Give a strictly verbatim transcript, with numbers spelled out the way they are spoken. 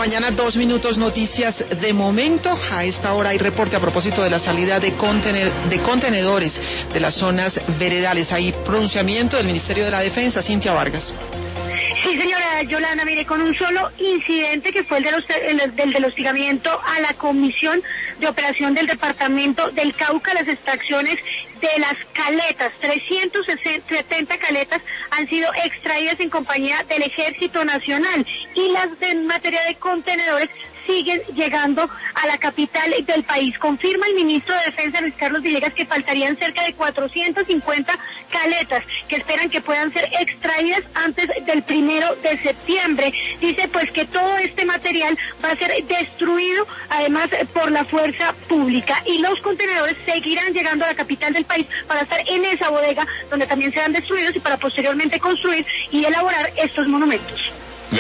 mañana, dos minutos, noticias de momento. A esta hora hay reporte a propósito de la salida de, contener, de contenedores de las zonas veredales. Hay pronunciamiento del Ministerio de la Defensa. Cintia Vargas. Sí, señora Yolanda, mire, con un solo incidente que fue el, de los, el del, del hostigamiento a la Comisión de Operación del Departamento del Cauca, las extracciones de las caletas, trescientas setenta caletas han sido extraídas en compañía del Ejército Nacional y las de materia de contenedores siguen llegando a la capital del país. Confirma el ministro de Defensa, Luis Carlos Villegas, que faltarían cerca de cuatrocientas cincuenta caletas que esperan que puedan ser extraídas antes del primero de septiembre. Dice pues que todo este material va a ser destruido además por la fuerza pública y los contenedores seguirán llegando a la capital del país para estar en esa bodega donde también serán destruidos y para posteriormente construir y elaborar estos monumentos.